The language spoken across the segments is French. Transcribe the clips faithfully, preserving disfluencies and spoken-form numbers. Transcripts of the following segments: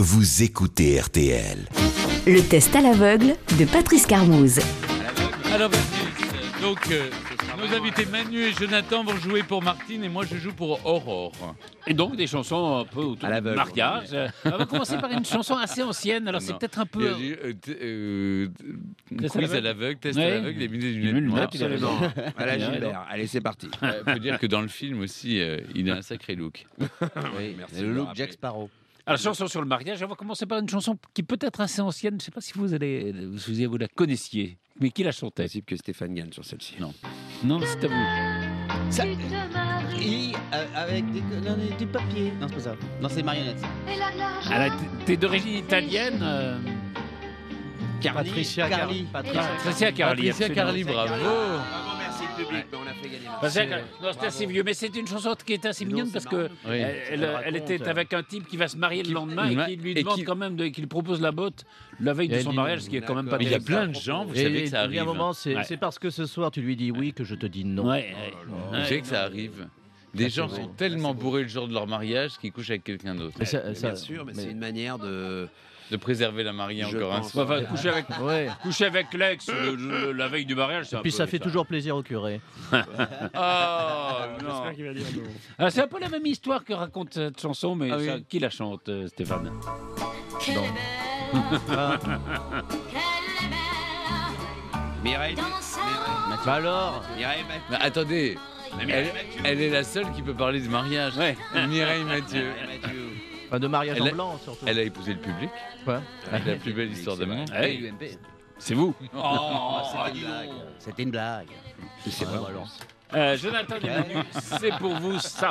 Vous écoutez R T L. Le test à l'aveugle de Patrice Carmouze. Alors Patrice, donc euh, nos invités Manu et Jonathan vont jouer pour Martine et moi je joue pour Aurore. Et donc des chansons un peu autour du mariage. On va commencer par une chanson assez ancienne, alors Non. c'est peut-être un Il y a peu... du, euh, t- euh, Test à quiz à l'aveugle. l'aveugle, test Ouais. à l'aveugle, les lunettes Les lunettes, noires. il a raison. Voilà Gilbert, allez c'est parti. Il faut dire que dans le film aussi, euh, il a un sacré look. Oui, merci. Le look Jack Sparrow. Alors chanson sur le mariage, on va commencer par une chanson qui peut être assez ancienne, je ne sais pas si vous, allez, si vous la connaissiez, mais qui la chantait? Possible que Stéphane gagne sur celle-ci. Non. Non, c'est à vous. Ça, il, euh, avec des, non, des- du papier. Non, c'est pas ça. Non, c'est des marionnettes. Elle a- T'es d'origine italienne euh, Carly. Patricia Carly. Patricia. Patricia Carly. Patricia Carly, bravo. Bravo, merci le public, mais on a fait gagner. Patricia Carly. Non, c'est assez vieux, mais c'est une chanson qui est assez mignonne parce que Oui. elle, elle- elle était avec un type qui va se marier le lendemain et qui lui et demande qui- quand même, de, qui lui propose la botte la veille de Elle son dit- mariage, ce qui est quand même pas Mais il y a terrible. plein de gens, vous Et savez que ça il y a arrive. un moment, c'est Ouais. c'est parce que ce soir tu lui dis oui que je te dis non. Ouais, ouais. Vous savez que ça arrive. Des gens sont tellement bourrés le jour de leur mariage qu'ils couchent avec quelqu'un d'autre. Mais ça- Mais ça- Bien sûr, mais, mais- c'est une manière de. De préserver la mariée Je encore un pense. soir. Enfin, coucher avec, Ouais. coucher avec l'ex le- le- la veille du mariage, c'est un Puis peu ça fait toujours plaisir au curé. Oh non. Ah, c'est un peu la même histoire que raconte cette chanson, mais Ah oui. ça- qui la chante, euh, Stéphane? Mireille. Bah alors, Mireille Mathieu. Mais attendez, elle, elle est la seule qui peut parler du mariage. Ouais. Mireille Mathieu. enfin, de mariage Elle en a- blanc surtout. Elle a épousé le public. Quoi Avec la plus belle histoire d'amour. Ouais. U M P. C'est vous. Oh, c'était une blague. C'était une blague. C'est Ah, pas bah alors. Euh, Jonathan et Manu, c'est pour vous ça.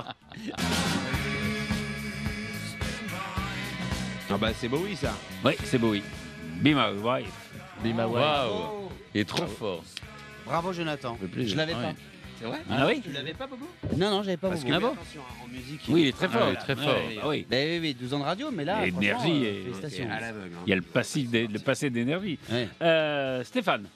Ah bah c'est beau oui ça. Oui, c'est beau, oui. Be my wife. Be my wife. Waouh. Il est trop fort. Bravo Jonathan. fait plaisir. Je l'avais Ouais. pas. C'est vrai? Ah oui? Tu l'avais pas Bobo? Non, non, j'avais pas Parce beaucoup. que Ah bon attention en musique. Oui, il est très fort. Ah, il est très fort. Ouais, ah oui. Ben oui, oui, douze ans de radio, mais là, Et franchement, énergie euh, et- félicitations. à l'aveugle. hein. Il y a le, passif d'é- le passé d'énergie. Ouais. Euh, Stéphane.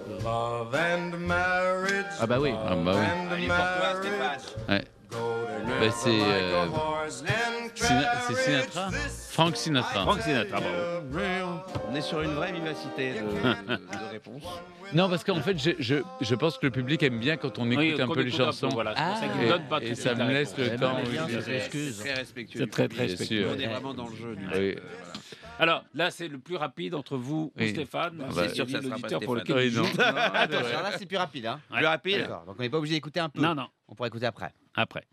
Ah bah oui. Ah bah oui. Allez pour toi Stéphane. Ouais. Bah, c'est euh, Sina- c'est Sinatra. Frank Sinatra. Frank Sinatra, bravo. On est sur une vraie vivacité de, de- de réponse. Non, parce qu'en fait, je, je, je pense que le public aime bien quand on écoute Oui, un qu'on peu les écoute un peu, chansons. voilà, c'est pour ça qu'il Et, donne pas et tout ça de suite me la laisse réponse. le temps. Elle bien, oui, ça de- s'excuse. C'est très respectueux. C'est très, très Bien respectueux. sûr. On est vraiment dans le jeu. du Oui. coup. Alors, là, c'est le plus rapide entre vous Oui. ou Stéphane. bah, C'est sûr que ça sera l'auditeur pas pour Stéphane. lequel il Oui, joue. non. Attention, alors là, c'est plus rapide. Hein. Plus rapide. D'accord, donc on n'est pas obligé d'écouter un peu. Non, non, On pourra écouter après. après.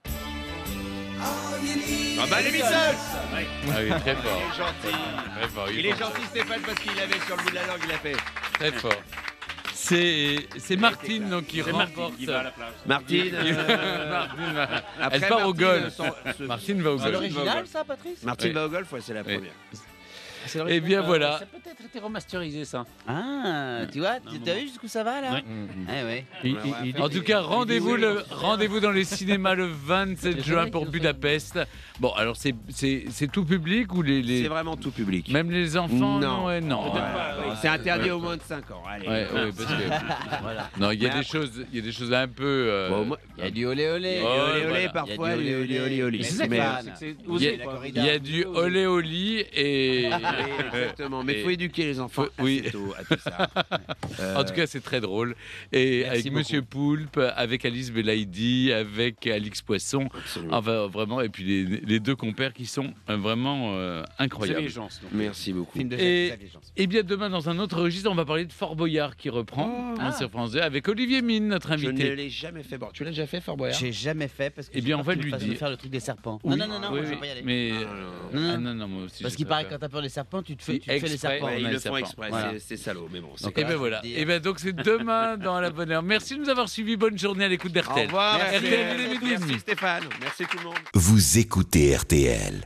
Ah bah les Beatles. Ah oui, très Il fort. est gentil. Très fort. Il est gentil Stéphane parce qu'il avait sur le bout de la langue, il a fait. Très fort. C'est c'est Martine donc qui C'est remporte. Martine qui va à la plage. Martine. euh, Martine va- après, Elle part au Martine, golf. son- ce- Martine va au C'est golf. l'original, ça, Patrice Martine Oui. va au golf, ouais, c'est la Oui. première. C'est Eh l'original. bien voilà. Ça a peut-être été remasterisé, ça. Ah, tu vois, Non, tu non, as non. vu jusqu'où ça va, là Ouais. Eh ouais. Il- Ouais, il- ouais. il- En tout cas, rendez-vous le rendez-vous dans les cinémas le vingt-sept juin pour Budapest. Bon, alors c'est c'est c'est tout public ou les, les C'est vraiment tout public. même les enfants Non. ouais, non. Peut-être Ouais. pas, oui. C'est interdit au moins de cinq ans. Allez. Ouais, ouais, parce que Voilà. non, il y a Mais des après- choses, il y a des choses un peu. euh, Bon, au moins- Il y a du olé olé. Il y a Oh, du olé olé voilà. parfois, Il y a du du olé olé olé. Mais C'est ça Mais- que fan. c'est que c'est il y osé, a, quoi. il y a du olé au lit et. Oui, exactement. Mais il faut Et- éduquer les enfants Faut- oui. assez tôt à tout ça. Euh, En tout cas, c'est très drôle. Et Merci avec beaucoup. Monsieur Poulpe, avec Alice Belaïdi, avec Alix Poisson. absolument. Enfin, vraiment. Et puis les, les deux compères qui sont euh, vraiment euh, C'est incroyables. les gens, donc. Merci beaucoup. Film de Et- Jacques Légeance. Et bien demain, dans un autre registre, on va parler de Fort Boyard qui reprend Oh. hein, sur France deux avec Olivier Mine, notre Je ne invité. l'ai jamais fait. Bon, tu l'as déjà fait, Fort Boyard? J'ai jamais fait parce que. Eh j'ai bien, peur on va qu'il me lui fasse dire. me faire le truc des serpents. Oui, Non, non, non, non, oui, je oui, vais pas y aller. Mais Non, non, non. ah, non, non, moi aussi. Parce je qu'il sais paraît pas que quand t'as peur des serpents, tu te fais, Oui, tu te fais les exprès, serpents. ouais, Ouais, on ils a le les font serpents. exprès, Voilà. c'est- c'est salaud, mais bon. c'est Donc, Et comme bien ça. voilà. dire. Et bien donc c'est demain dans la bonne heure. Merci de nous avoir suivis. Bonne journée à l'écoute Au d'R T L. revoir, R T L, merci, midi et demi. merci Stéphane, merci tout le monde. Vous écoutez R T L.